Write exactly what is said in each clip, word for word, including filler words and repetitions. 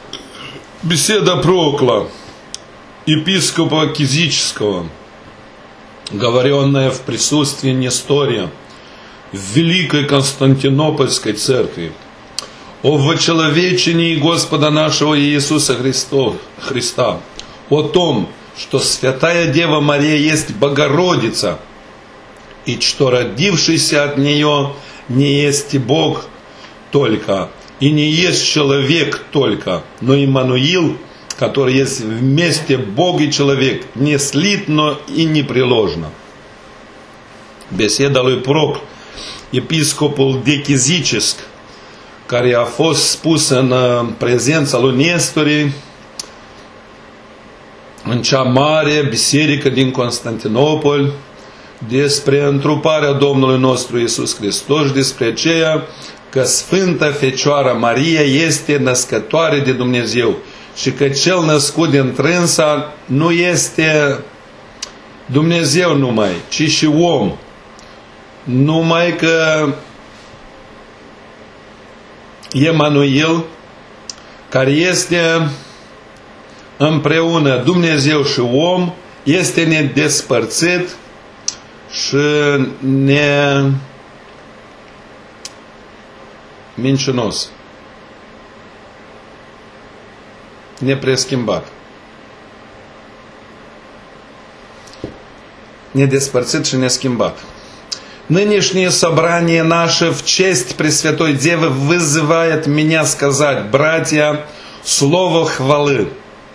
Беседа Прокла, епископа Кизического, говоренная в присутствии Нестория в Великой Константинопольской церкви, о вочеловечении Господа нашего Иисуса Христа, о том, что Святая Дева Мария есть Богородица, и что родившийся от нее не есть и Бог только, и не есть человек только, но Иммануил, который есть вместе Бог и человек, не слитно и непреложно. Беседа lui Procl, episcopul de Chizicesc, care a fost spus în prezența lui Nestori, în cea mare biserică din Constantinopol, despre întruparea Domnului nostru Iisus Hristos, despre aceea că Sfânta Fecioară Maria este născătoare de Dumnezeu și că cel născut din trânsa nu este Dumnezeu numai, ci și om. Numai că Emanuel, care este împreună Dumnezeu și om, este nedespărțit și ne mincinos, nepreschimbat. Недespărțit și неschimbat. Нынешнее собрание наше в честь Пресвятой Девы вызывает меня сказать, братья, слово хвалы.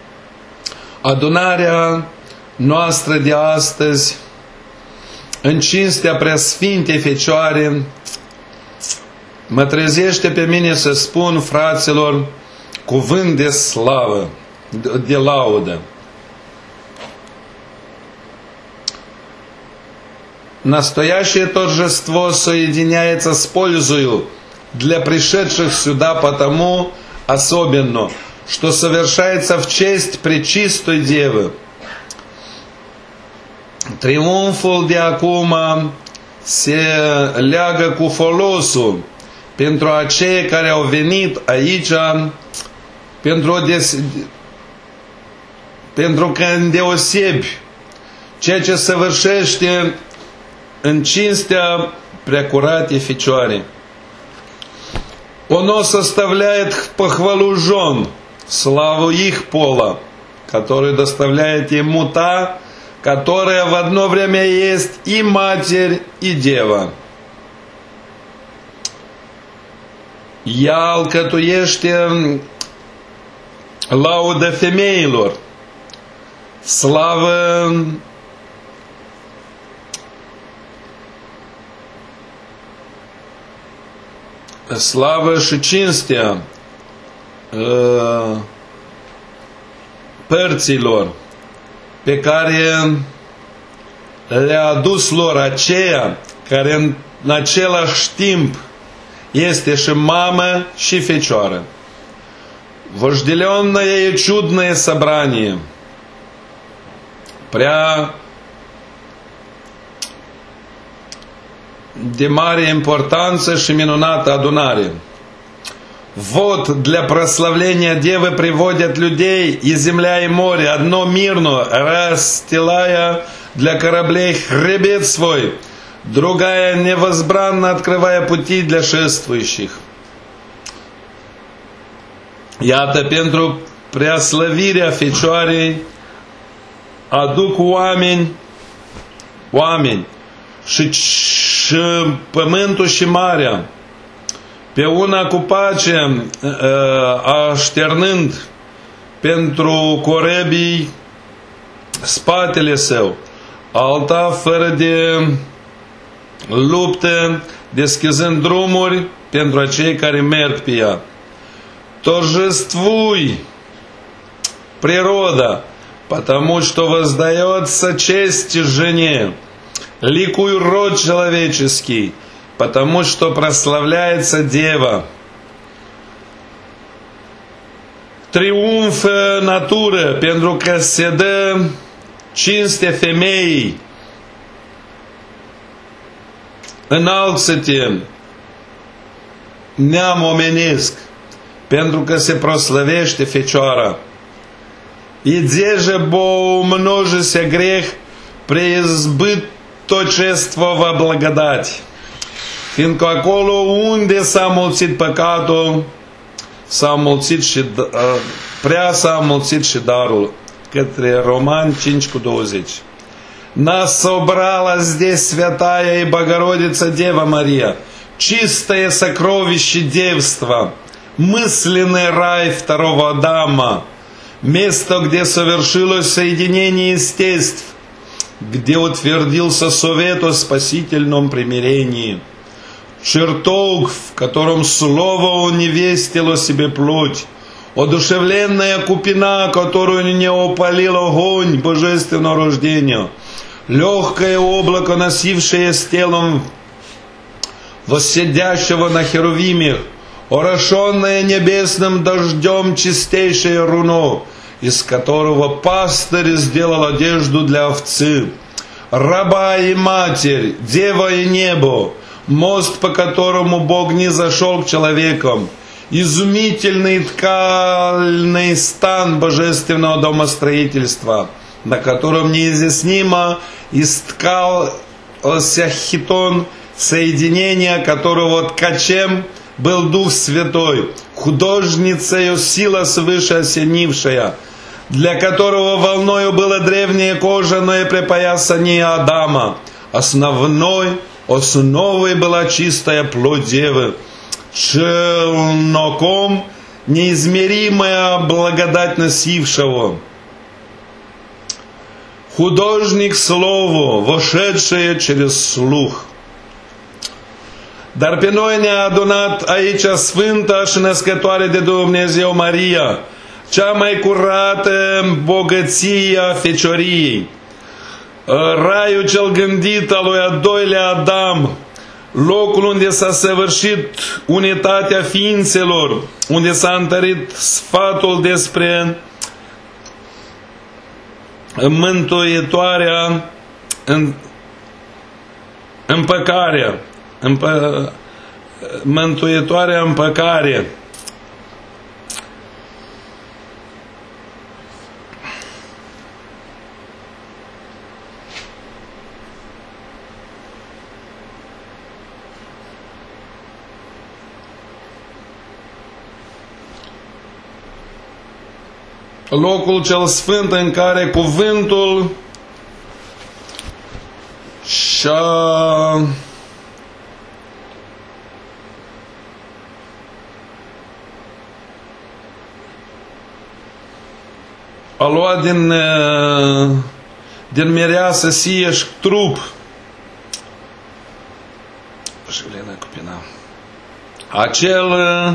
Adunarea noastră de astăzi, în cinstea Preasfintei Fecioare, mă trezește pe mine să spun, fraților, cuvânt de slavă, de laudă. Настоящее торжество соединяется с пользою для пришедших сюда потому особенно, что совершается в честь Пречистой Девы. Triumful de acum se leagă cu folosul pentru acei care au venit aici pentru, o des... pentru că îndeosebi ceea ce săvârșește în cinstea Preacuratei Fecioare. Оно составляет похвалу жен, славу их пола, который доставляет ему та, которая в одно время есть и матерь, и дева. Ea alcătuiește laudă femeilor, slavă slavă și cinstea părților pe care le-a adus lor aceea care în același timp este și mamă și fecioară. Вожделенное и чудное собрание, prea de mare importanță și minunată adunare. Вот для прославления Девы приводят людей и земля и море, одно мирно, расстилая для кораблей хребет свой, другая невозбранно открывая пути для шествующих. Iată, pentru preaslăvirea Fecioarei aduc oameni, oameni și, și pământul și marea, pe una cu pace așternând pentru corebii spatele său, alta fără de luptă, deschizând drumuri pentru acei care merg pe ea. Торжествуй, природа, потому что воздается честь жене. Ликуй, род человеческий, потому что прославляется Дева. Triumf natură, pentru că se dă cinste femeii. Înalță-te, neam omenesc, pentru că se proslăvește Fecioara. Иде же, бо умножися грех, преизбыточество благодать. Fiindcă acolo unde s-a mulțit păcatul, s-a mulțit și, prea s-a mulțit și darul. Către Romani cinci cu douăzeci. Нас собрала здесь святая и Богородица Дева Мария, чистое сокровище девства, мысленный рай второго Адама, место, где совершилось соединение естеств, где утвердился совет о спасительном примирении, чертог, в котором слово уневестило себе плоть, одушевленная купина, которую не опалил огонь божественного рождения, легкое облако, носившее с телом воссидящего на херувимах, орошенное небесным дождем чистейшее руно, из которого пастырь сделал одежду для овцы, раба и матерь, дева и небо, мост, по которому Бог не зашел к человекам, изумительный ткальный стан божественного домостроительства, на котором неизъяснимо исткался хитон, соединение которого ткачем был Дух Святой, художницею сила свыше осенившая, для которого волною было древнее кожаное припоясание Адама. Основной основой была чистая плоть Девы, челноком неизмеримая благодать носившего. Художник слово, вошедшее через слух. Dar pe noi ne-a adunat aici Sfânta și Născătoare de Dumnezeu Maria, cea mai curată bogăție a fecioriei, raiul cel gândit al lui al doilea Adam, locul unde s-a săvârșit unitatea ființelor, unde s-a întărit sfatul despre mântuitoarea, împăcarea, împă, mântuitoarea împăcare. Locul cel sfânt în care cuvântul și-a a luat din, din mireasă sieși trup. Acel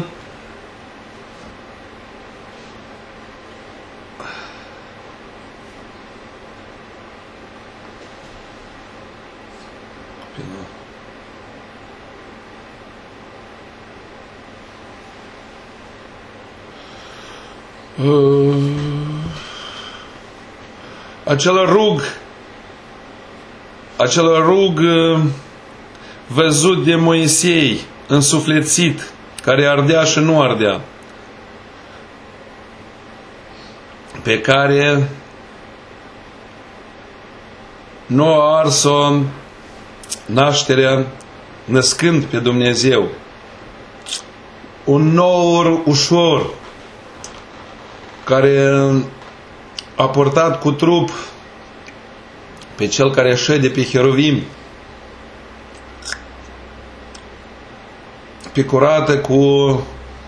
acel rug acel rug văzut de Moisei, însuflețit, care ardea și nu ardea, pe care nu a ars-o nașterea născând pe Dumnezeu. Un nor ușor care a purtat cu trup pe cel care șede pe heruvim, picurată cu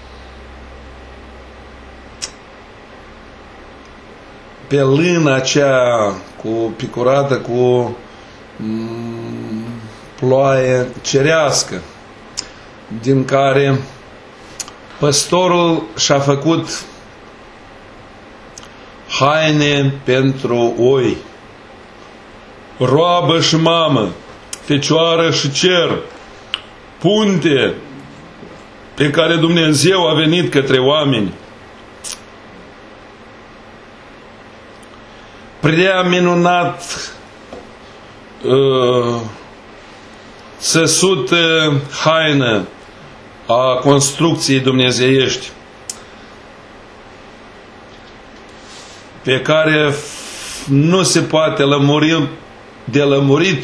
pe lână aceea, cu picurată cu mm, ploaie cerească, din care păstorul și-a făcut haine pentru oi, roabă și mamă, fecioară și cer, punte pe care Dumnezeu a venit către oameni. Prea minunat uh, săsut uh, haină a construcției dumnezeiești. pe care nu se poate lămuri de lămurit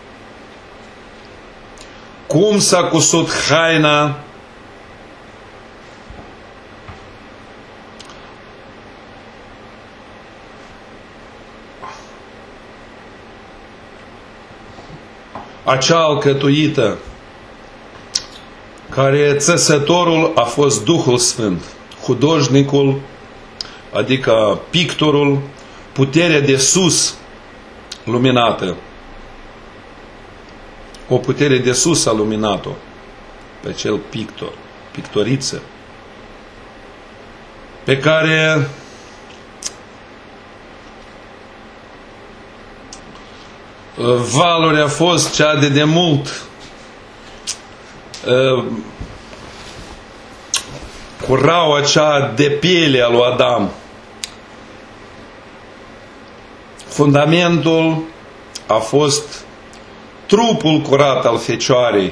cum s-a cusut haina acea alcătuită, care țesătorul a fost Duhul Sfânt, hudожnicul, adică pictorul, puterea de sus luminată. O putere de sus a luminat-o pe cel pictor, pictoriță, pe care valuri a fost cea de demult curaua cea de piele a lui Adam. Fundamentul a fost trupul curat al Fecioarei.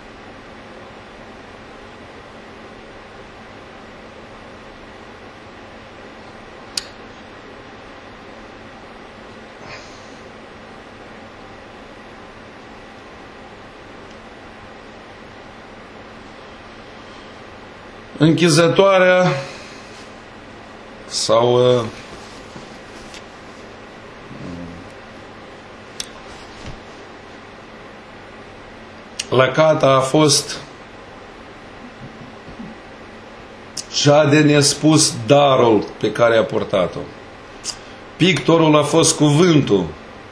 Închizătoarea sau uh, lăcata a fost cea de nespus darul pe care a purtat-o. Pictorul a fost cuvântul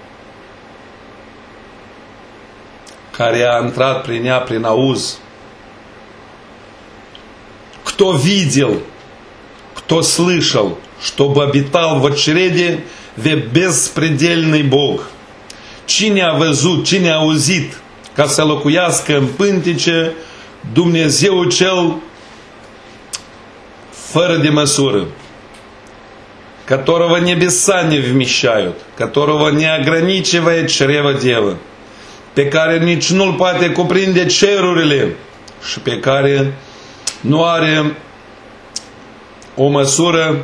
care a intrat prin ea prin auz. Кто видел, кто слышал, чтобы обитал в чреде беспредельный Бог? Cine a văzut, cine a auzit ca să locuiască în pântice Dumnezeu cel fără de măsură, которого небеса не вмещают, которого не ограничивает чрево дева, pe care nici nu-l poate cuprinde cerurile și pe care nu are o măsură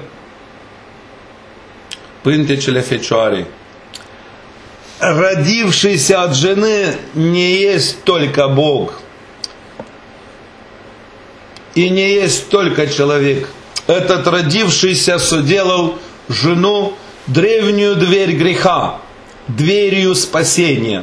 пânтecele Fecioarei. Родившийся от жены не есть только Бог и не есть только человек. Этот родившийся соделал жену древнюю дверь греха, дверью спасения,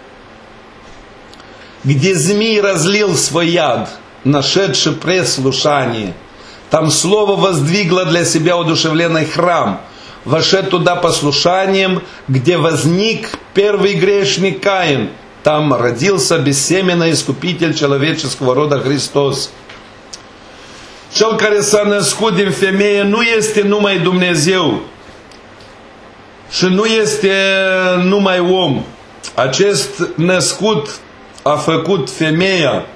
где змей разлил свой яд, нашедший преслушание. Там слово воздвигло для себя удушевленный храм, вошед туда послушанием, где возник первый грешник Каин. Там родился бессеменный искупитель человеческого рода Hristos. Cel care s-a născut din femeie nu este numai Dumnezeu și nu este numai om. Acest născut a făcut femeia,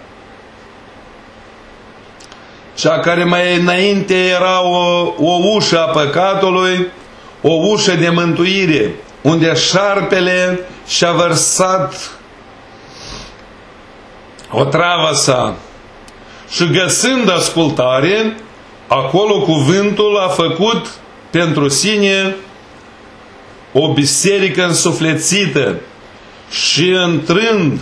cea care mai înainte era o, o ușă a păcatului, o ușă de mântuire, unde șarpele și-a vărsat o travă sa. Și găsând ascultare, acolo cuvântul a făcut pentru sine o biserică însuflețită și intrând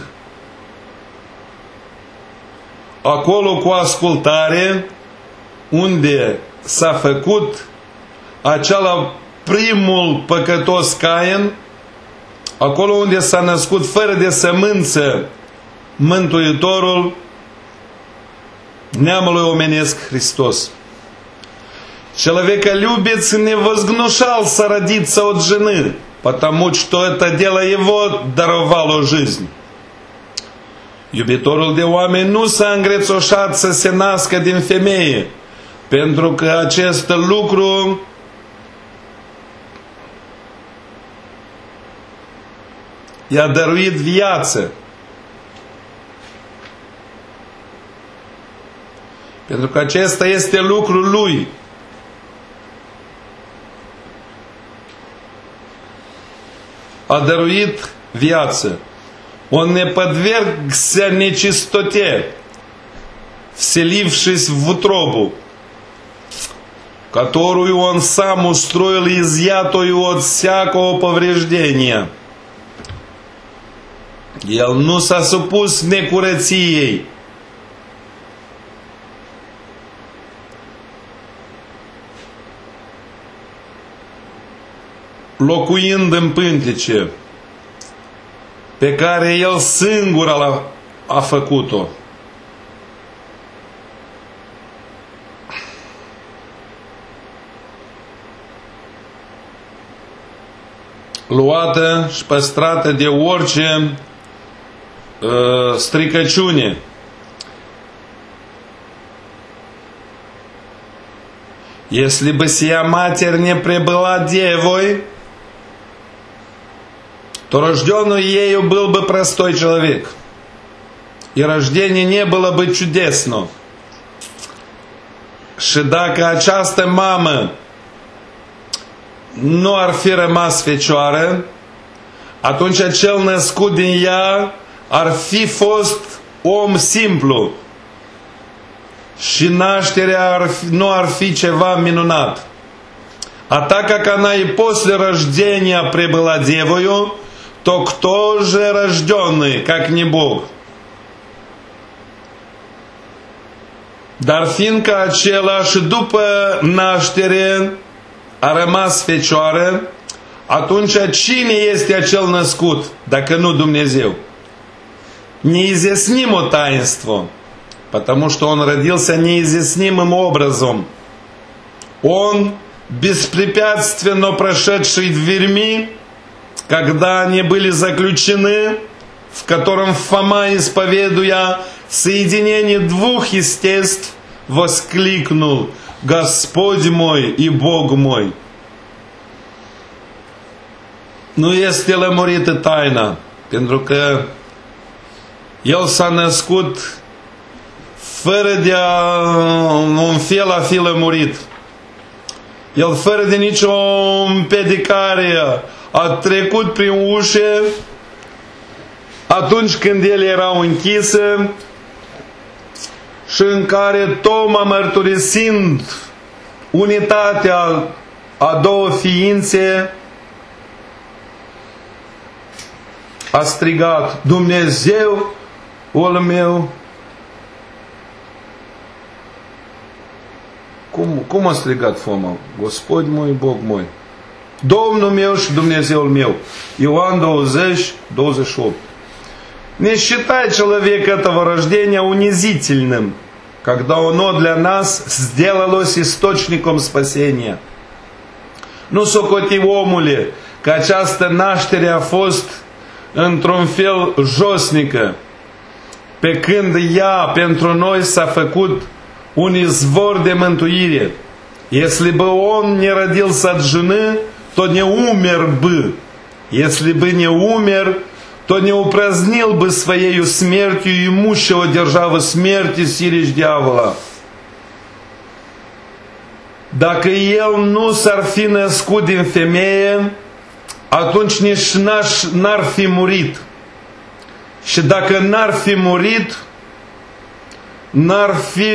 acolo cu ascultare, unde s-a făcut acela primul păcătos Cain, acolo unde s-a născut fără de sămânță Mântuitorul неамului omenesc Hristos. Человеколюбец не возгнушался родиться от жены, потому что это дело его даровало жизнь. Iubitorul de oameni nu s-a îngrețoșat să se nască din femeie, pentru că acest lucru i-a dăruit viață. Pentru că acesta este lucrul lui. A dăruit viață. Он не подвергся нечистоте, вселившись в утробу. которую он сам устроил, изъятую от всякого повреждения. El nu s-a supus necurăției. Locuind în pântece, pe care el singur a, a făcut-o. Luată și păstrată de orice uh, stricăciune. Если бы сия матерь не пребыла девой, то рожденный ею был бы простой человек, и rождение не было бы чудесно. Și dacă această mamă nu ar fi rămas fecioară, atunci cel născut din ea ar fi fost om simplu și nașterea ar fi, nu ar fi ceva minunat. А так как она и после рождения пребыла девою, то кто же рожденный, как не Бог? Dar fiindcă acela și după naștere a rămas fecioară, atunci cine este acel născut, dacă nu Dumnezeu? Неизъяснимо таинство, потому что он родился неизъяснимым образом. Он, беспрепятственно прошедший дверьми, когда они были заключены, в котором Фома, исповедуя соединение двух естеств, воскликнул: «Господь мой и Бог mой». Nu este lămurită taina, pentru că El s-a născut fără de a, un fel a fi lămurit. El fără de nicio împiedicare a trecut prin ușe atunci când ele erau închise și în care Toma, mărturisind unitatea a două ființe, a strigat: Dumnezeul meu. Cum, cum a strigat Foma? Gospodь mой, Bog mой. Domnul meu și Dumnezeul meu. Ioan двадцать, двадцать восемь. Не считай человек этого рождения унизительным, когда оно для нас сделалось источником spăsenia. Nu socoti, omule, că această naștere a fost într-un fel josnică, pe când ea pentru noi s-a făcut un izvor de mântuire. Если бы он не родился от жены, то не умер бы. Если бы не умер, то не упразднил бы своею смертью имущего державы смерти силищ дьявола. Dacă el nu s-ar fi născut din femeie, atunci nici n-ar fi murit. Și dacă n-ar fi murit, n-ar fi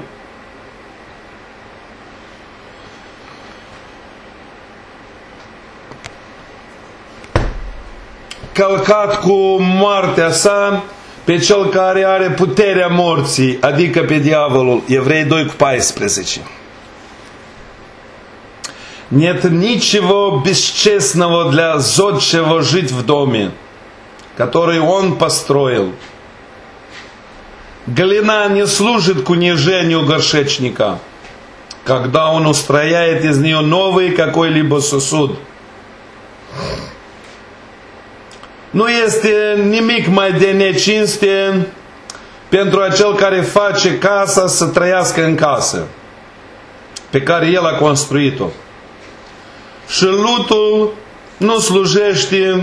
călcat cu moartea sa pe cel care are puterea morții, adică pe diavolul. Evrei doi cu paisprezece. Нет ничего бесчестного для зодчего жить в доме, который он построил. Глина не служит к унижению горшечника, когда он устрояет из нее новый какой-либо сосуд. Nu este nimic mai de necinste pentru acel care face casa să trăiască în casă pe care el a construit-o. Și lutul nu slujește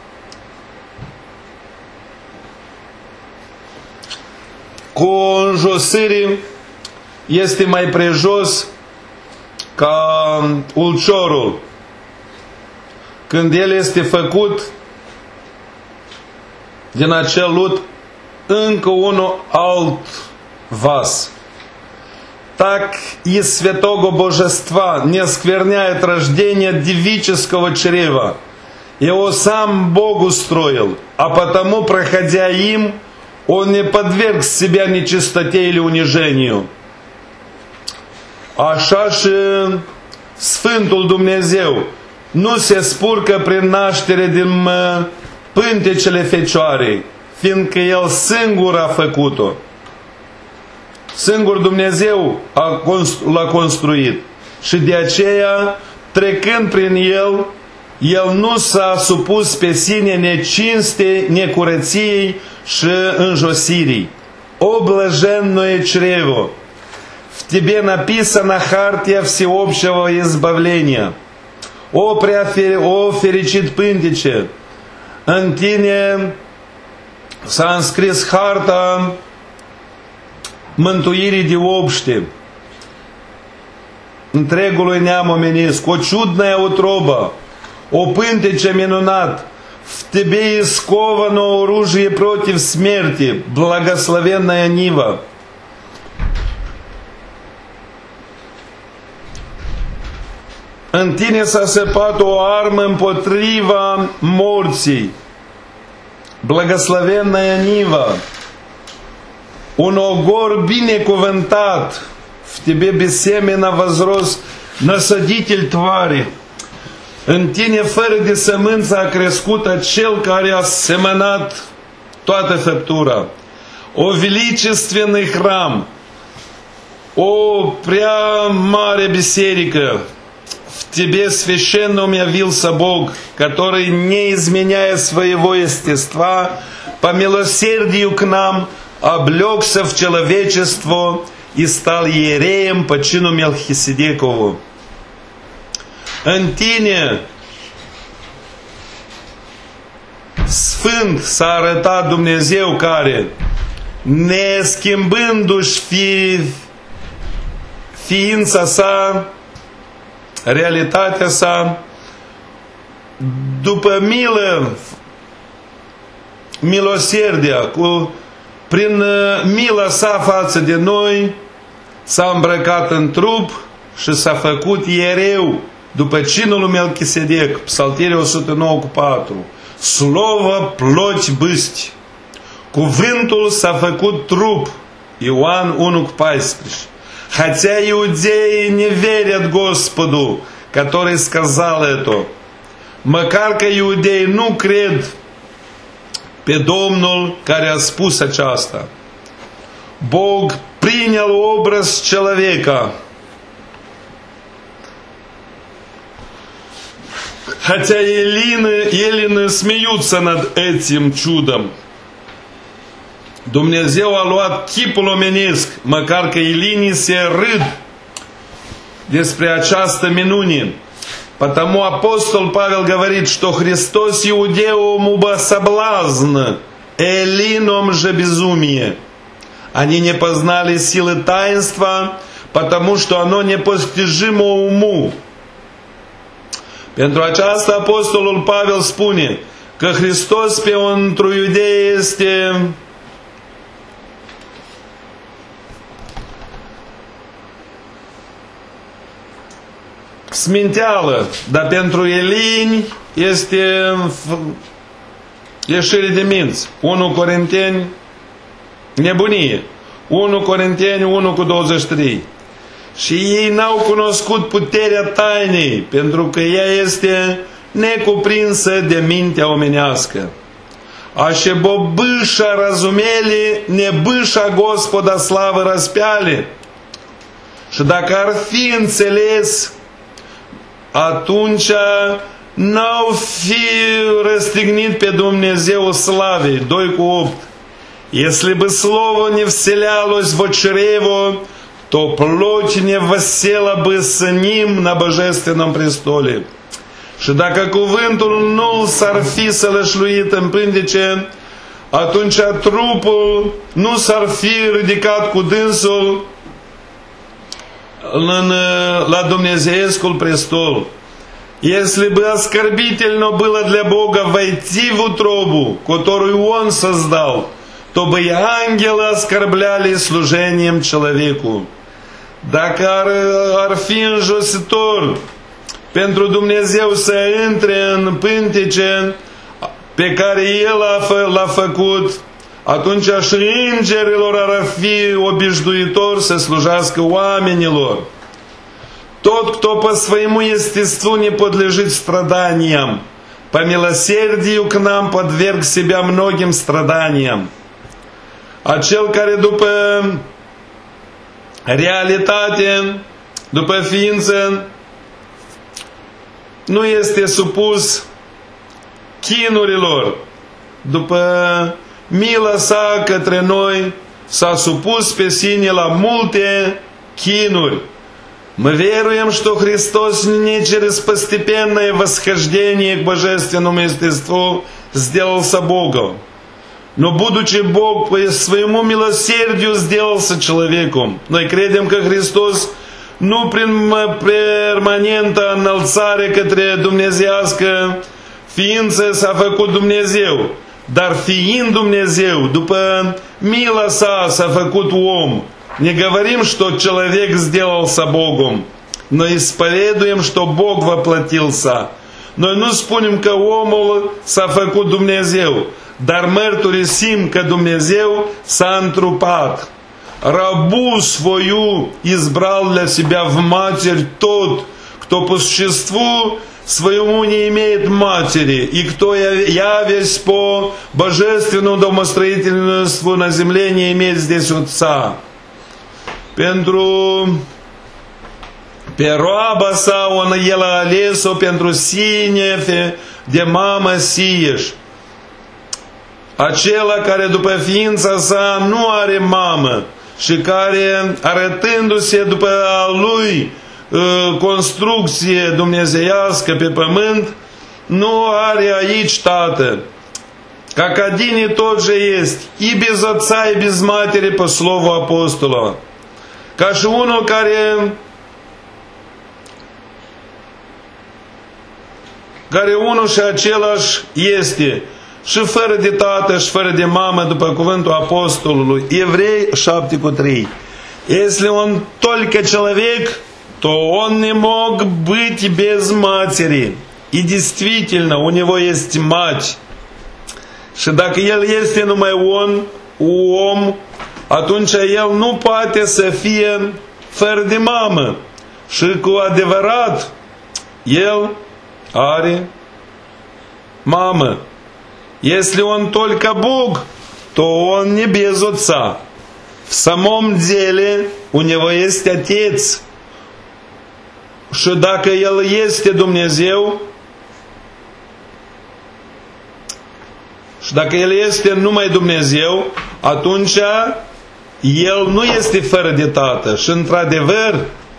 cu înjosirii, este mai prejos ca ulciorul când el este făcut din acel lut încă unul alt vas. так и святого божества не оскверняет рождение девического чрева. Его сам Бог устроил, а потому, проходя им, он не подверг себя нечистоте или унижению. Așa și Sfântul Dumnezeu nu se spurcă prin naștere din pântecele Fecioarei, fiindcă El singur a făcut-o. Singur Dumnezeu l-a construit și de aceea, trecând prin El, El nu s-a supus pe sine necinstei, necurăției și înjosirii. О блаженное чрево! В тебе написана хартия всеобщего избавления. О, преафер... О fericit pântece! În tine s-a înscris harta mântuirii de obște întregului neam omenesc, o чудная утроба, о pântece minunat, в тебе исковано оружие против смерти, благословенная нива. În tine s-a săpat o armă împotriva morții, благословенная нива, un ogor binecuvântat, в тебе бессеменно возрос насадитель твари. În tine, fără de sămânță, a crescut acel care a semănat toată făptura. O величественный храм, o prea mare biserică, в тебе священном явился Бог, который, не изменяя своего естества, по милосердию к нам, облегся в человечество и стал иереем по чину Мелхиседекову. În tine, sfânt, s-a arătat Dumnezeu care, neschimbându-și fi, ființa sa, realitatea sa, după milă, milosierdia, cu, prin mila sa față de noi, s-a îmbrăcat în trup și s-a făcut iereu, după cinul lui Melchisedec, Psaltirea o sută nouă cu patru. Слово плоть бысть. Cuvântul s-a făcut trup. Ioan unu cu paisprezece. Хотя иудеи не верят Господу, который сказал это, măcar că iudeii nu cred pe Domnul care a spus aceasta. Бог принял образ человека. Хотя эллины, эллины смеются над этим чудом. Dumnezeu a luat chipul omenesc, măcar că elinii se râd despre această minune. Потому апостол Павел говорит, что Христос иудеям уба соблазн, эллином же безумие. Они не познали силы таинства, потому что оно непостижимо уму. Pentru aceasta apostolul Pavel spune că Hristos pentru iudei este sminteală, dar pentru elini este ieșire de minți. unu Corinteni, nebunie. unu Corinteni unu cu douăzeci și trei. Și ei n-au cunoscut puterea tainei, pentru că ea este necuprinsă de mintea omenească. Аше бо быша разумели, не быша Господа славы распяли. Și dacă ar fi înțeles, atunci n-au fi răstignit pe Dumnezeu slavei. doi cu opt. Если бы слово не вселялось в чрево, то плоть не воссела бы с ним на божественном престоле. Și dacă cuvântul nu s-ar fi sălășluit în pântece, atunci trupul nu s-ar fi ridicat cu dânsul în, la Dumnezeescul престол. Если бы оскорбительно было для Бога войти в утробу, которую Он создал, то бы и ангелы оскорбляли служением человеку. dacă ar, ar fi înjositor pentru Dumnezeu să intre în pântece pe care El l-a făcut, atunci și îngerilor ar fi obișnuitor să slujească oamenilor. Тот, кто по своему естеству не подлежит страданиям, по милосердию к нам подверг себя многим страданиям. А cel care după realitate, după ființă, nu este supus chinurilor, după mila sa către noi, s-a supus pe sine la multe chinuri. Мы веруем, что Христос не через постепенное восхождение к божественному естеству сделался Богом, но, будучи Бог, по своему милосердию сделался человеком. Noi credem că Hristos nu prin permanentă înălțare către dumnezeiască ființă s-a făcut Dumnezeu, dar fiind Dumnezeu, după mila sa s-a făcut om. Не говорим, что человек сделался Богом, но исповедуем, что Бог воплотился. Noi nu spunem că omul s-a făcut Dumnezeu, dar mărturisim că Dumnezeu s-a întrupat. Рабу свою избрал для себя в матерь тот, кто по существу своему не имеет матери, и кто, явясь по божественному домостроительству на земле, не имеет здесь отца. Pentru pe roaba sa, on, el a ales-o pentru sine de mamă sieș. Acela care după ființa sa nu are mamă și care, arătându-se după a lui construcție dumnezeiască pe pământ, nu are aici tată. Как один и тот же есть, и без отца, и без матери, по слову апостола. Ca și unul care care unul și același este și fără de tată și fără de mamă, după cuvântul apostolului Evrei șapte cu trei. Если он только человек, то он не мог быть без матери. И действительно, у него есть мать. Și dacă el este numai un om, atunci el nu poate să fie fără de mamă. Și cu adevărat, el are mamă. Если он только Бог, то он не без отца. В самом деле у него есть Отец. Și dacă el este Dumnezeu, și dacă el este numai Dumnezeu, atunci el nu este fără de tată. Și într-adevăr,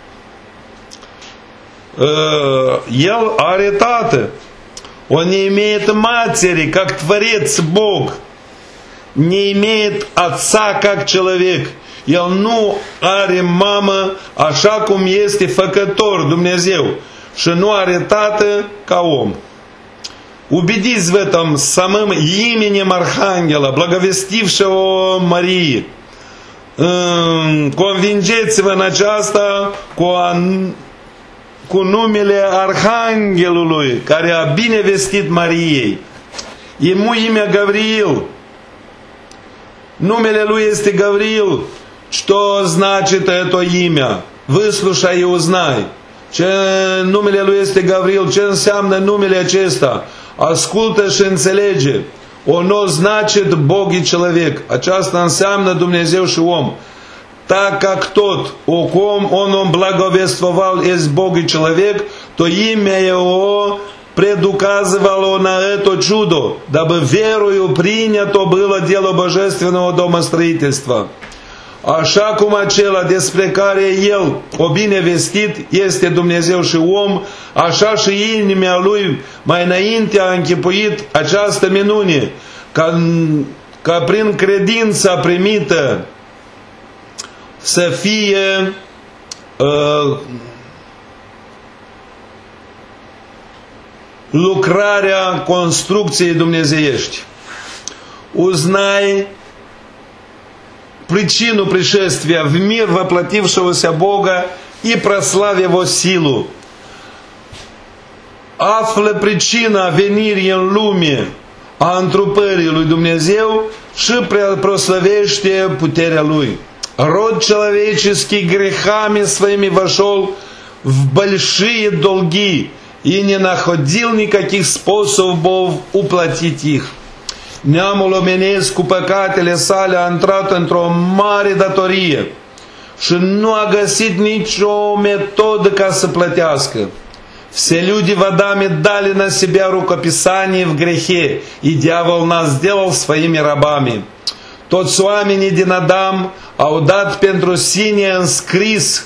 el are tată. Он не имеет матери, как Творец Бог. Не имеет отца, как человек. El nu are mamă așa cum este făcător Dumnezeu. Și nu are tată ca om. Убедись в этом самым именем Архангела, благовестившего Марии. Convingeți-vă în aceasta cu, an, cu numele Arhanghelului care a binevestit Mariei. Ему имя Гавриил. Numele lui este Gavriil. Что значит это имя? Выслушай и узнай. Ce numele lui este Gavriil? Ce înseamnă numele acesta? Ascultă și înțelege. Ono значит Бог и человек. Aceasta înseamnă Dumnezeu și om. Так как тот, о ком он благовествовал, есть Бог и человек, то имя его предуказывало на это чудо, дабы верою принято было дело божественного домостроительства. Așa cum acela despre care el o binevestit este Dumnezeu și om, așa și inimea lui mai înainte a închipuit această minune, ca, ca prin credința primită să fie uh, lucrarea construcției dumnezeiești. Uznai причину пришествия в мир воплотившегося Бога и прославь Его силу. Află pricina venirii în lume a întrupării lui Dumnezeu și прославește puterea Lui. Род человеческий грехами своими вошел в большие долги и не находил никаких способов уплатить их. Neamul omenesc cu păcatele sale a intrat într-o mare datorie și nu a găsit nicio metodă ca să plătească. Все люди в Адаме дали на себя рукописание в грехе, и дьявол нас сделал своими рабами. Toți oamenii din Adam au dat pentru sine înscris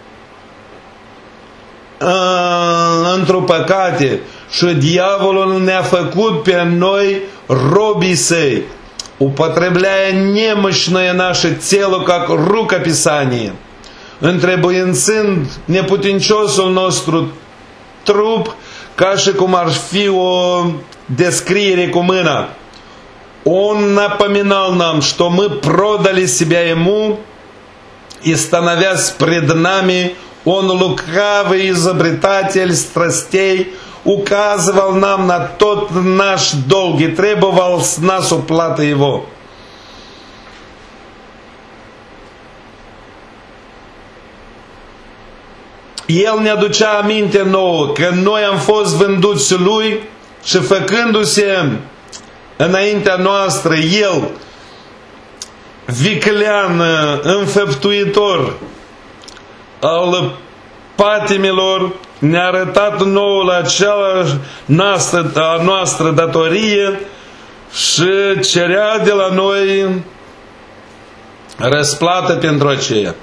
într-o păcate și diavolul ne-a făcut pe noi robii săi, употребляя немощное наше тело как рукописание, întrebuințând neputinciosul nostru trup ca și cum ar fi o descriere cu mâna. Он напоминал нам, что мы продали себя Ему, и, становясь пред нами, Он, лукавый изобретатель страстей, указывал нам на тот наш долг и требовал с нас уплаты Его. El ne aducea aminte nouă că noi am fost vânduți Lui și făcându-se înaintea noastră El, viclean, înfăptuitor al patimilor, ne-a arătat nouă la acea noastră, a noastră datorie și cerea de la noi răsplată pentru aceea.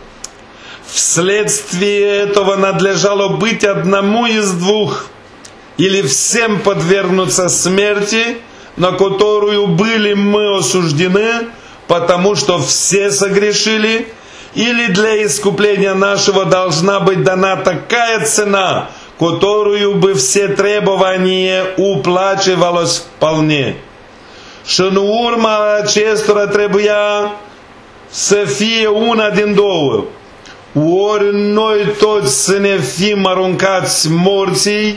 Вследствие этого надлежало быть одному из двух: или всем подвергнуться смерти, на которую были мы осуждены, потому что все согрешили, или для искупления нашего должна быть дана такая цена, которую бы все требования уплачивалось вполне. Și în urma acestora trebuia să fie una din două: ori noi toți să ne fim aruncați morții,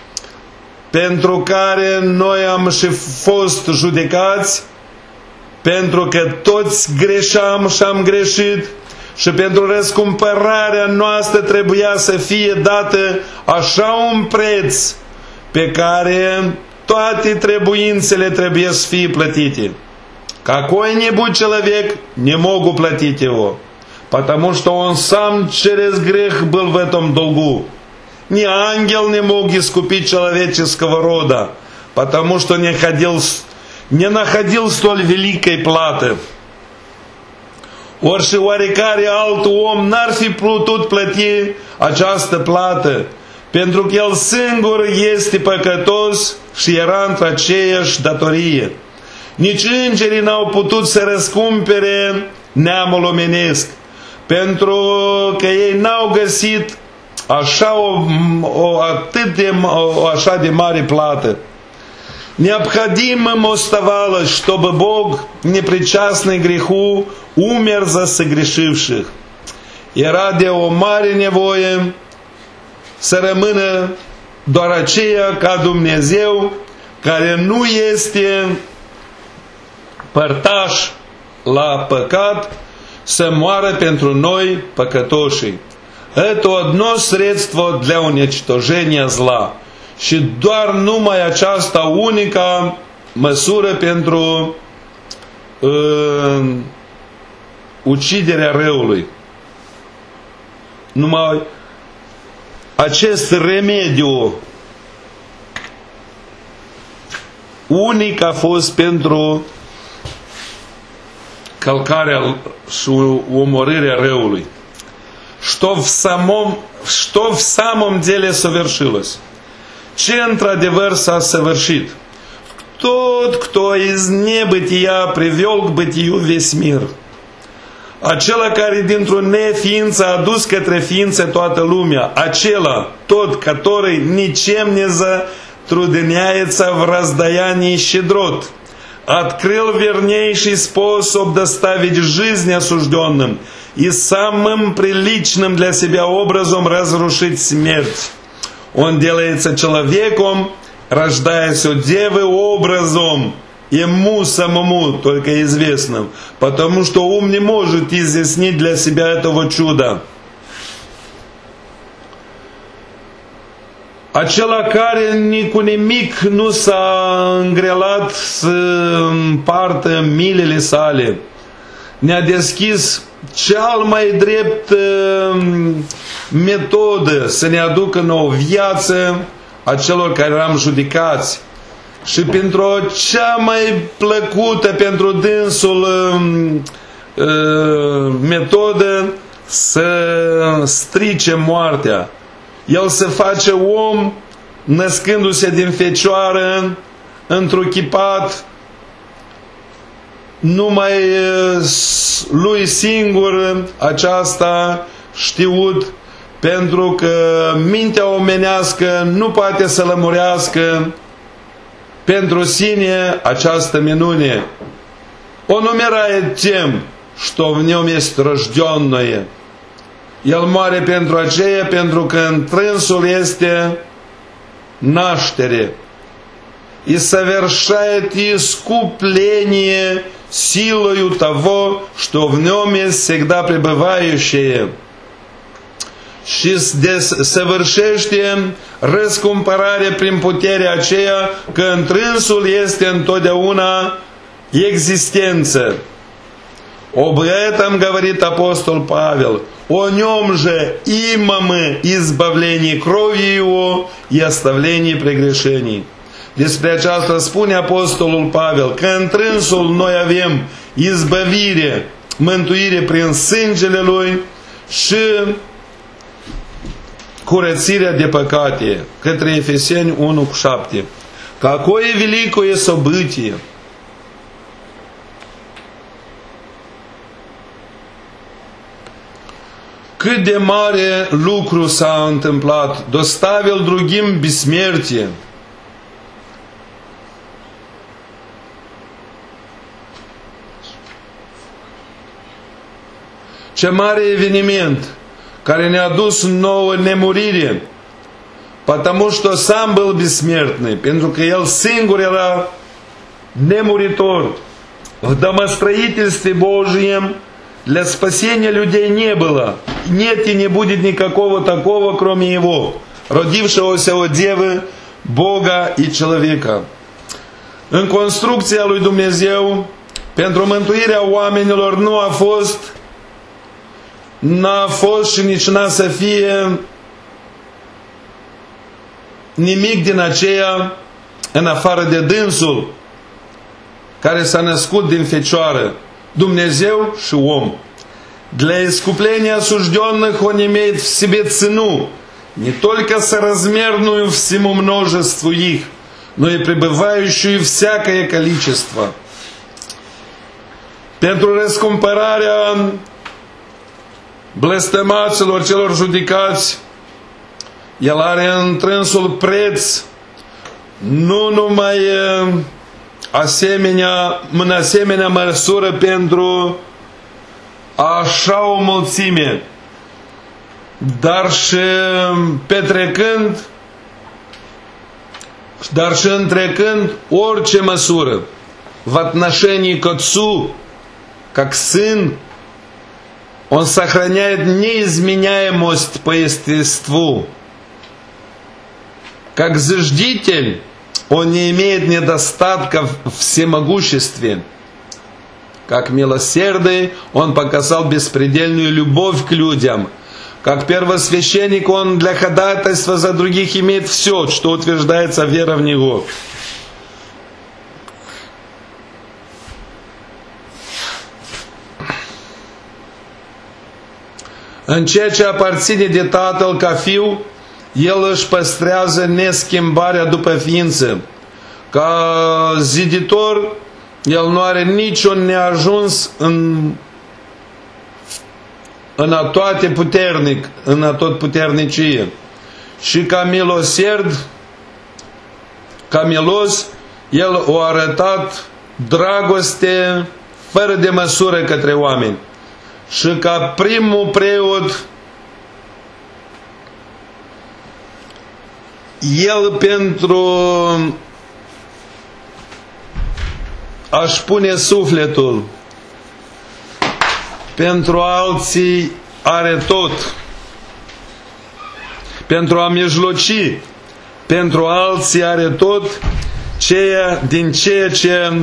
pentru care noi am și fost judecați, pentru că toți greșeam și am greșit, și pentru răscumpărarea noastră trebuia să fie dată așa un preț pe care toate trebuințele trebuie să fie plătite. Какой-нибудь человек не мог уплатить его, потому что он сам через грех был в этом долгу. Ни ангел не мог искупить человеческого рода, потому что не, ходил, не находил столь великой платы. Ori și oarecare alt om n-ar fi putut plăti această plată, pentru că el singur este păcătos și era într aceeași datorie. Nici îngerii n-au putut să răscumpere neamul omenesc, pentru că ei n-au găsit așa o, o atât de o, așa de mare плата. Необходимым оставалось, чтобы Бог, непричастный греху, умер за согрешивших. Era de o mare nevoie să rămână doar aceea ca Dumnezeu, care nu este părtaș la păcat, să moară pentru noi, păcătoșii. Это одно средство для уничтожения зла. Și doar numai aceasta unica măsură pentru uh, uciderea răului. Numai acest remediu unic a fost pentru călcarea și omorârea răului. Что в самом, что в самом деле совершилось? Ce într-adevăr s-a săvârșit? Тот, кто из небытия привел к бытию весь мир. Acela care dintr-o neființă a adus către ființă toată lumea. Acela, тот, который ничем не затрудняется в раздаянии щедрот. открыл вернейший способ доставить жизнь осужденным и самым приличным для себя образом разрушить смерть. Он делается человеком, рождаясь от девы образом, ему самому только известным, потому что ум не может изъяснить для себя этого чуда. Acela care nici cu nimic nu s-a îngrelat să împartă milele sale, ne-a deschis cel mai drept metodă să ne aducă nouă viață a celor care eram judecați. Și pentru cea mai plăcută pentru dânsul metodă să strice moartea. El se face om născându-se din fecioară, întruchipat, numai lui singur aceasta știut, pentru că mintea omenească nu poate să lămurească pentru sine această minune. Он умирает тем, что в нем есть рожденное. El moare pentru aceea, pentru că întrânsul este наștere. И совершает искупление силою того, что в нем есть всегда пребывающее. Și săvârșește răscumpărarea prin puterea aceea că întrânsul este întotdeauna existență. Об этом говорит апостол Павел. О нем же имам мы избавление кровью его и оставление прегрешений. Despre aceasta spune apostolul Pavel că întrânsul noi avem izbăvire, mântuire prin sângele lui și curățirea de păcate, către Efeseni unu cu șapte. Какое великое событие! Cât de mare lucru s-a întâmplat! Доставил другим бессмертие. Ce mare eveniment care ne-a dus nouă nemurire, потому что сам был бессмертный, pentru că el singur era nemuritor. В домостроительстве Божьем для спасения людей не было. Нет и не будет никакого такого, кроме Его, родившегося от Девы, Бога и человека. În construcția lui Dumnezeu, pentru mântuirea oamenilor nu a fost, n-a fost și nici n-a să fie nimic din aceea în afară de dânsul care s-a născut din fecioară, Dumnezeu și om. Для искупления осужденных он имеет в себе цену, не только соразмерную всему множеству их, но и пребывающую всякое количество. Pentru răscumpărarea blestemaților celor judecați, el are întrânsul preț, nu numai asemenea, în asemenea măsură pentru așa o mulțime, dar și petrecând, dar și întrecând orice măsură, в отношении к Отцу, как Сын, он сохраняет неизменяемость по естеству. Как зиждитель, он не имеет недостатков в всемогуществе. Как милосердный, он показал беспредельную любовь к людям. Как первосвященник, он для ходатайства за других имеет все, что утверждается вера в Него. În ceea ce aparține de Tatăl ca Fiu, El își păstrează neschimbarea după ființă. Ca ziditor, El nu are niciun neajuns în, în a toate puternic, în a tot puternicie. Și ca miloserd, ca milos, El a arătat dragoste fără de măsură către oameni. Și ca primul preot, el pentru a-și pune sufletul, pentru alții are tot, pentru a mijloci, pentru alții are tot, ceea, din ceea ce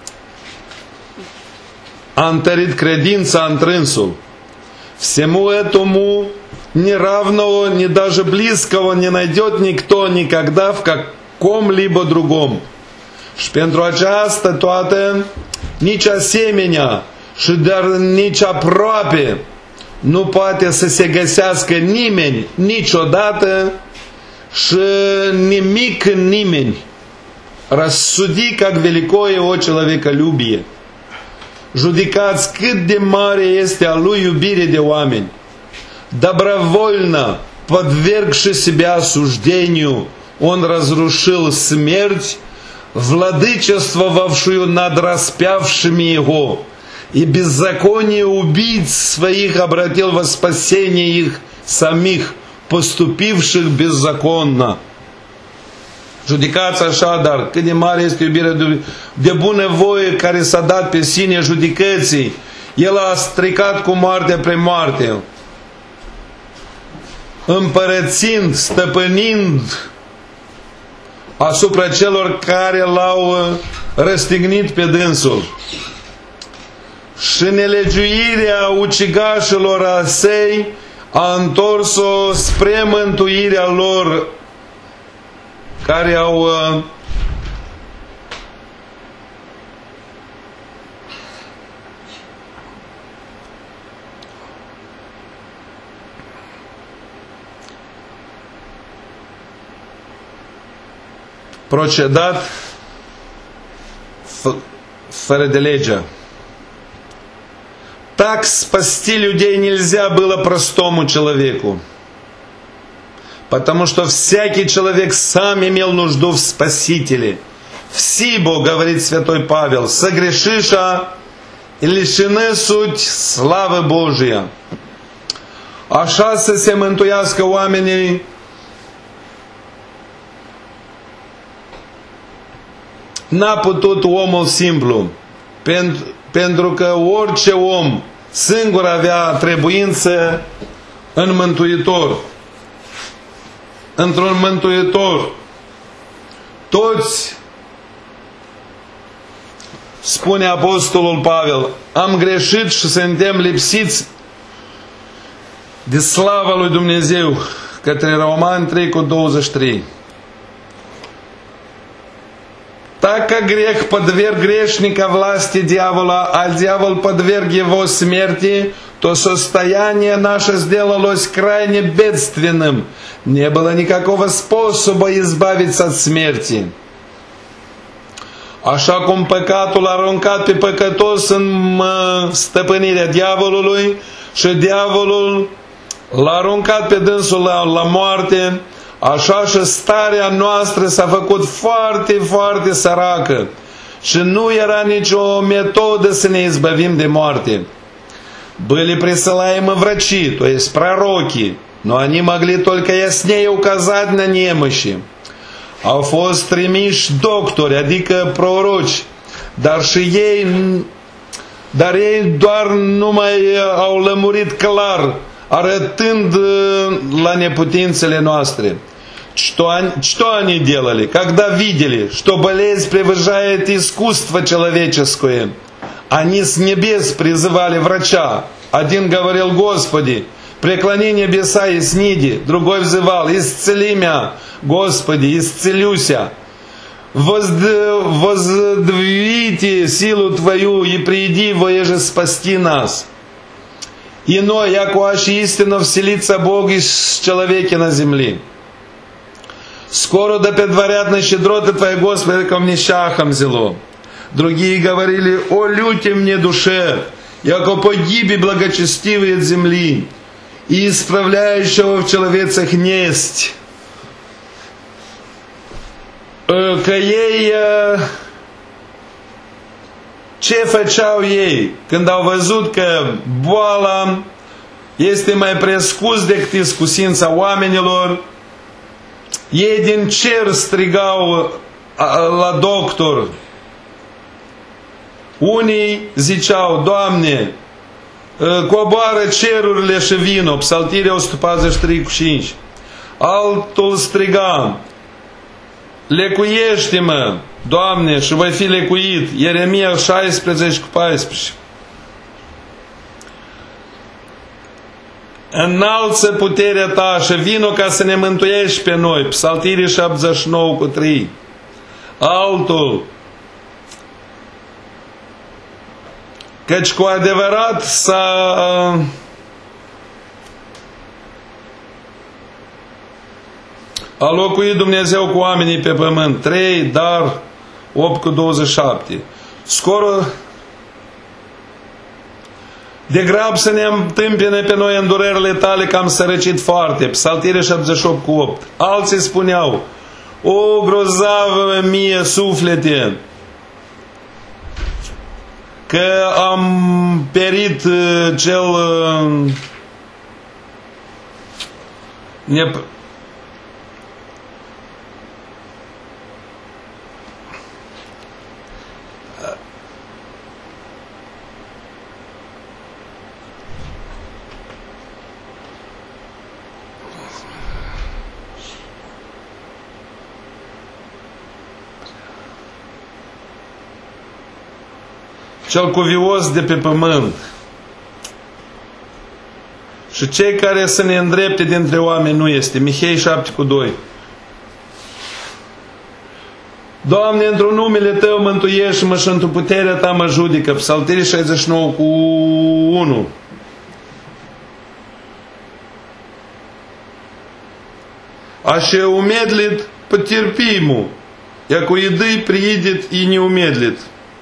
a întărit cрединца întrânsul. Всему этому ни равного, ни даже близкого не найдет никто никогда в каком-либо другом. Și pentru aceasta toată, nici asemenea și dar nici aproape nu poate să se găsească nimeni niciodată și nimic în nimeni. Рассуди, как великое о человеколюбие. Judecați cât de mare este a lui iubire de oameni. Добровольно, подвергши себя осуждению, он разрушил смерть, владычествовавшую над распявшими его, и беззаконие убийц своих обратил во спасение их самих, поступивших беззаконно. Judecați așadar cât de mare este iubirea de, de bunăvoie care s-a dat pe sine judecății. El a stricat cu moarte pre moarte, împărățind, stăpânind asupra celor care l-au răstignit pe dânsul. Și nelegiuirea ucigașilor a săi a întors-o spre mântuirea lor, care au uh, procedat fără de legea. Так спасти людей нельзя было простому человеку. Потому что всякий человек сам имел нужду в Спасителе. Всибо, говорит святой Павел, согрешиша и лишены суть славы Божия. Așa să se mântuiască oamenii n-a putut omul simplu, pentru, pentru că orice om singur avea trebuință în Mântuitor. Într-un Mântuitor. Toți, spune Apostolul Pavel, am greșit și suntem lipsiți de slava lui Dumnezeu, către Romani trei cu douăzeci și trei. Так как грех подверг грешника власти дьявола, а дьявол подверг его смерти, то состояние наше сделалось крайне бедственным. Не было никакого способа избавиться от смерти. Așa cum păcatul a aruncat pe păcătos în stăpânirea diavolului și diavolul l-a aruncat pe dânsul la, la moarte, așa și starea noastră s-a făcut foarte, foarte săracă și nu era nicio metodă să ne izbăvim de moarte. Были присылаемы врачи, то есть пророки, но они могли только яснее указать на немощи. Au fost trimiși doctori, adică proroci, dar și ei, dar ei doar numai au lămurit clar, arătând la neputințele noastre. Что они, что они делали? Когда видели, что болезнь превышает искусство человеческое, они с небес призывали врача. Один говорил: Господи, преклони небеса и сниди. Другой взывал: исцели меня, Господи, исцелюся. Воздвите силу Твою и приди, воеже спасти нас. Иной, яко аще истинно вселится Бог из человека на земле. Скоро да предварят на щедроты Твои, Господи, ко мне щахом зело. Другие говорили: о, люте мне душе, яко погиби благочестивый от земли, и исправляющего в человецах несть. Că ei ce făceau ei când au văzut că boala este mai prescus decât iscusința oamenilor? Ei din cer strigau la doctor. Unii ziceau: Doamne, coboară cerurile și vino, Psaltirea o sută patruzeci și trei cu cinci. Altul striga: lecuiește-mă, Doamne, și voi fi lecuit, Ieremia șaisprezece cu paisprezece. Înalță puterea ta și vino ca să ne mântuiești pe noi, Psaltirea șaptezeci și nouă cu trei. Altul: căci cu adevărat s-a a locuit Dumnezeu cu oamenii pe pământ. trei, dar opt cu douăzeci și șapte. Scorul de grab să ne întâmpine pe noi în durerile tale, că am sărăcit foarte, Psaltirea șaptezeci și opt cu opt. Alții spuneau: o grozavă mie suflete, că am perit cel ne... cel cuvios de pe pământ, și cei care să ne îndrepte dintre oameni nu este. Mihei șapte cu doi. Doamne, într-un numele Tău mântuiește-mă și într-o puterea Ta mă judecă, Psaltirea șaizeci și nouă cu unu. Așa умедлит потерпиму, яко еды приедет и не умедлит.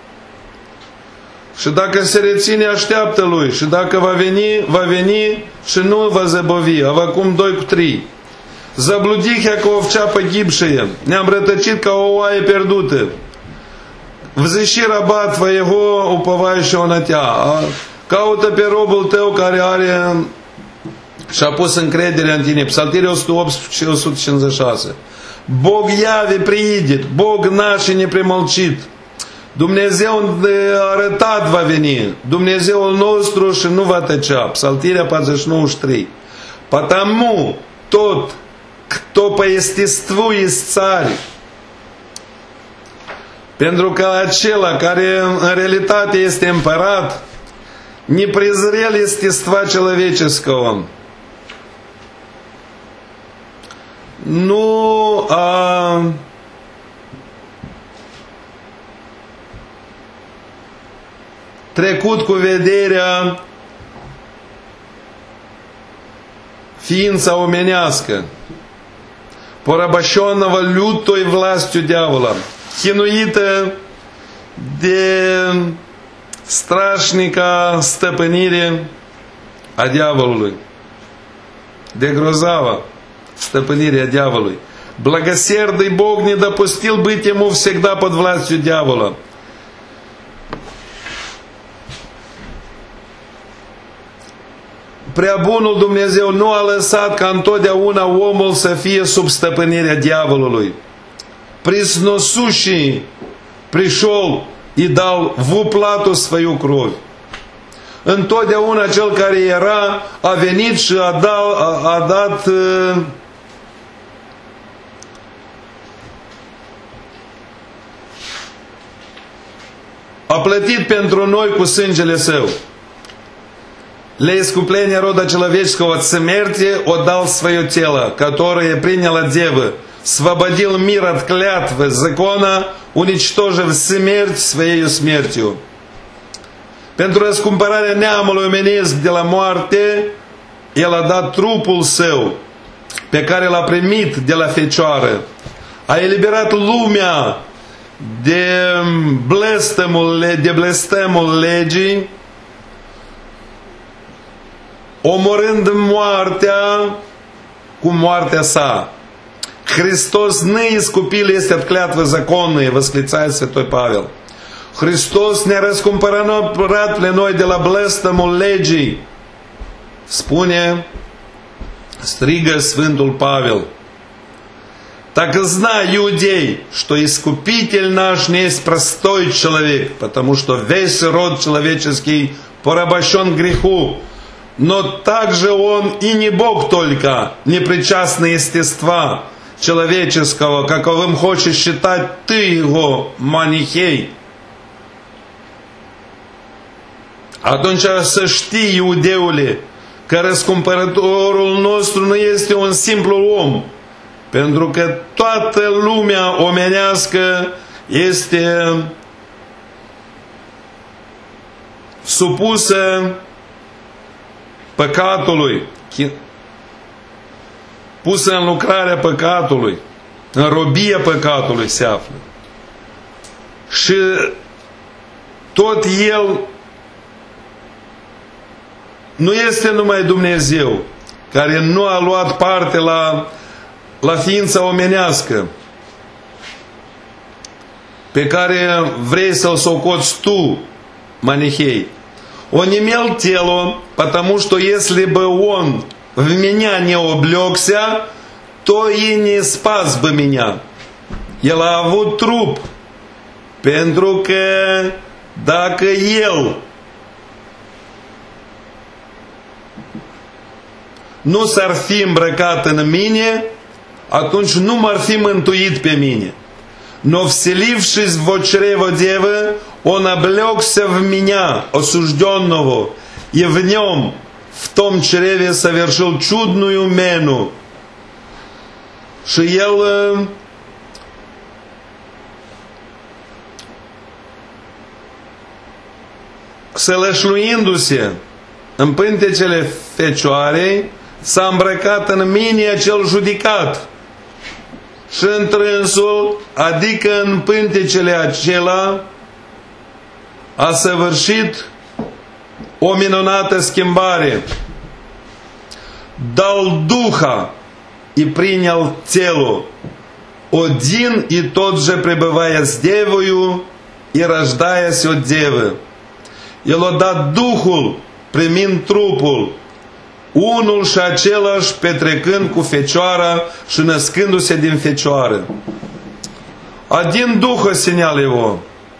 Și dacă se reține, așteaptă lui. Și dacă va veni, va veni și nu va zăbovi. Avacum doi cu trei. Заблудих, яко овца погибшая, ne-am rătăcit ca o oaie pierdută. Взыщи раба твоего, уповающего на тебя. Caută pe robul tău care are și-a pus încrederea în tine. Psaltirea o sută optsprezece și o sută cincizeci și șase. Bog Iave priidit, Bog naș și neprimolcit. Dumnezeu arătat va veni, Dumnezeul nostru și nu va tăcea. Psaltirea patruzeci și nouă trei. Потому тот, кто по естеству есть царь, pentru că acela care în realitate este împărat, не презрел естества человеческого, nu a trecut cu vederea ființa omenească, порабощенного лютой властью дьявола, chinuită de strașnica stăpânire a diavolului, de grozava stăpânire a diavolului. Благосердный Бог не допустил быть ему всегда под властью дьявола. Prea bunul Dumnezeu nu a lăsat ca întotdeauna omul să fie sub stăpânirea diavolului. Присносущий пришел и дал в уплату свою кровь. Întotdeauna cel care era a venit și a, da, a, a dat a plătit pentru noi cu sângele său. Для искупления рода человеческого от смерти отдал свое тело, которое приняло девы, освободил мир от клятвы закона, уничтожив смерть своей смертью. Pentru răscumpărarea neamului omenesc de la moarte, El a dat trupul său, pe care l-a primit de la Fecioară. A eliberat lumea de blestemul, de blestemul legii, omorând moartea cu moartea sa. Христос не искупил есть от клятвы законные, восклицает святой Павел. Hristos ne-a răscumpărat pe noi de la blestemul legii. Spune, strigă Sfântul Павел: так знай, иудей, что Искупитель наш не есть простой человек, потому что весь род человеческий порабощен греху, но также он и не Бог только, не причастный естества человеческого, каковым хочешь считать ты его, манихей. Atunci să știi, iudeule, că răscumpărătorul nostru nu este un simplu om, pentru că toată lumea omenească este supusă păcatului, pusă în lucrarea păcatului, în robia păcatului se află. Și tot el nu este numai Dumnezeu care nu a luat parte la, la ființa omenească pe care vrei să-l socoți tu, манихей. Он имел тело, потому что если бы он в меня не облегся, то и не спас бы меня. El a avut trup, pentru că dacă el nu s-ar fi îmbrăcat în mine, atunci nu m-ar fi mântuit pe mine. Но вселившись в чрево девы, он облегся в меня, осужденного, и в нем, в том чреве, совершил чудную мену. Și el sălășluindu-se în pântecele Fecioarei, s-a îmbrăcat în mine acel judecat. Și întrânsul, adică în pântecele acela, a săvârșit o minunată schimbare. Dal Духа и принял тело, один и тот же пребывая с девою и рождаясь от девы. El a dat Duhul primind trupul, unul și același petrecând cu Fecioara și născându-se din Fecioară. Один Дух осенял его.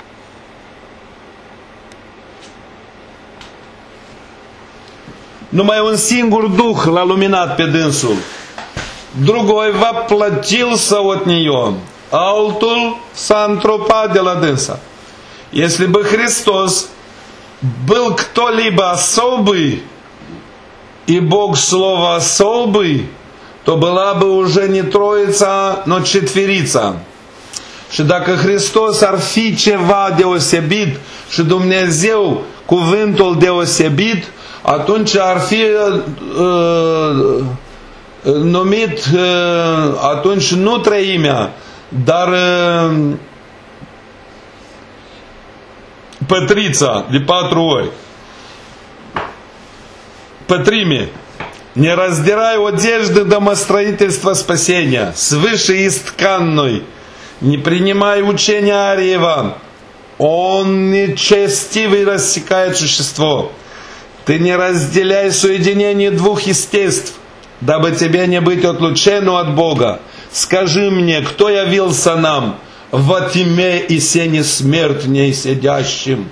Numai un singur Duh l-a luminat pe dânsul. Другой воплотился от нее, altul s-a întrupat de la dânsa. Если бы Христос был кто-либо особый, и Бог Слово особый, то была бы уже не троица, но четверица. Și dacă Hristos ar fi ceva deosebit și Dumnezeu cuvântul deosebit, atunci ar fi uh, numit uh, atunci nu treimea, dar uh, pătrița de patru ori. Пăтрime. Не раздирай одежды домостроительства спасения, свыше истканной. Не принимай учения Ариева. Он нечестивый рассекает существо. Ты не разделяй соединение двух естеств, дабы тебе не быть отлученным от Бога. Скажи мне, кто явился нам во тьме и сене смертней сидящим?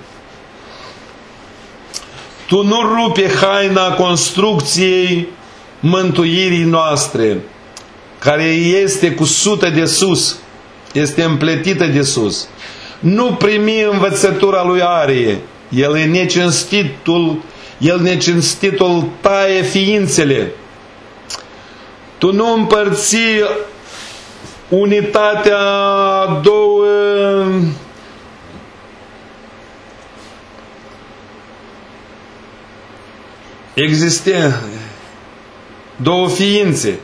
Tu nu rupe haina construcției mântuirii noastre, care este cusută de sus, este împletită de sus. Nu primi învățătura lui Arie, el e necinstitul, el necinstitul taie ființele. Tu nu împărți unitatea două Există două ființe,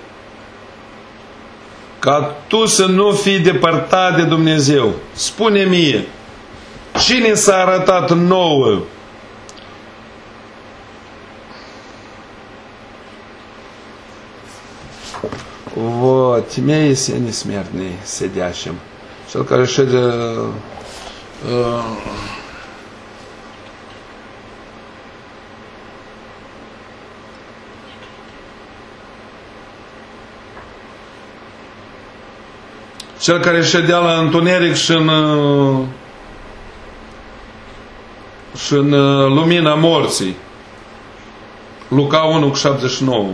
ca tu să nu fii depărtat de Dumnezeu. Spune mie, cine s-a arătat nouă? Вот, тьме и сене смертной сидящим. Cel care șede Cel care ședea la întuneric și în, și în lumina morții. Luca unu cu șaptezeci și nouă.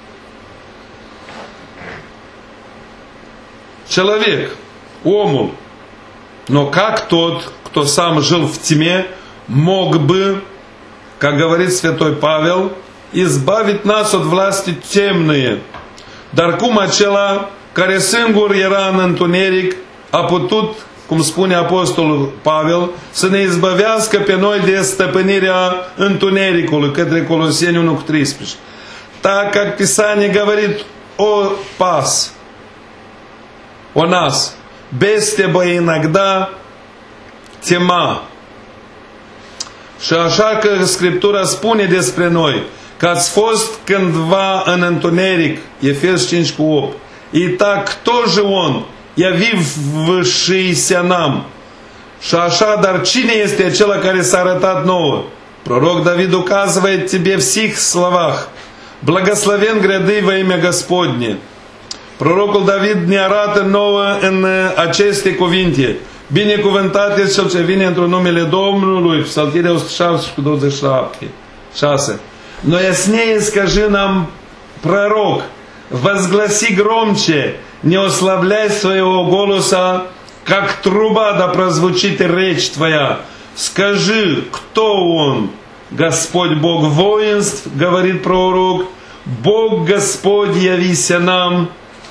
Человек, omul, но как тот, кто сам жил в тьме, мог бы, как говорит святой Павел, избавить нас от власти темные? Dar cum acela care singur era în întuneric a putut, cum spune Apostolul Pavel, să ne izbăvească pe noi de stăpânirea întunericului, către Coloseni unu cu treisprezece. Так как Писание говорит о пас, о нас, бестебă иногда тьма. Și așa că Scriptura spune despre noi că ați fost cândva în întuneric, Efes cinci cu opt. Итак, кто же он, явившийся нам? Și așadar, cine este acela care s-a arătat nouă? Пророк Давид указывает тебе в сих словах: благословен гряды во имя Господне. Prorocul David ne arată nouă în aceste cuvinte: binecuvântat este cel ce vine într-un numele Domnului, Psaltirea o sută șaptesprezece cu douăzeci și șase. Но яснее скажи нам, пророк, возгласи громче, не ослабляй своего голоса, как труба да прозвучит речь твоя. Скажи, кто он? Господь Бог воинств, говорит пророк, Бог Господь, явися нам.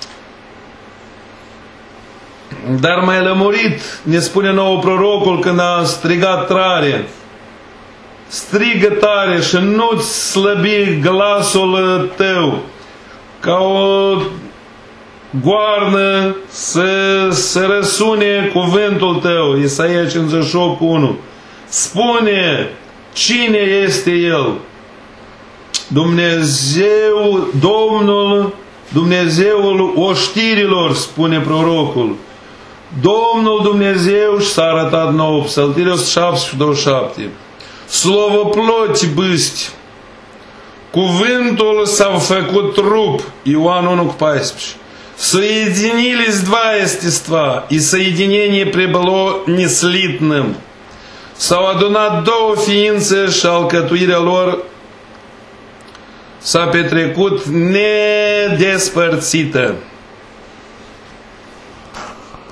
Dar mai lămurit, ne spune nou prorocul când a strigat tare: strigă tare și nu-ți slăbi glasul tău, ca o goarnă să, să răsune cuvântul tău. Isaia cincizeci și opt unu. Spune cine este El. Dumnezeu, Domnul, Dumnezeul oștirilor, spune prorocul. Domnul Dumnezeu și s-a arătat nouă. Psaltirea o sută șaptesprezece douăzeci și șapte. Слово плоти бысть. Cuvântul s-a făcut trup. Ioan unu paisprezece. Соединились два естества, и соединение прибыло неслитным. S-au adunat două ființe și alcătuirea lor s-a petrecut nedespărțită.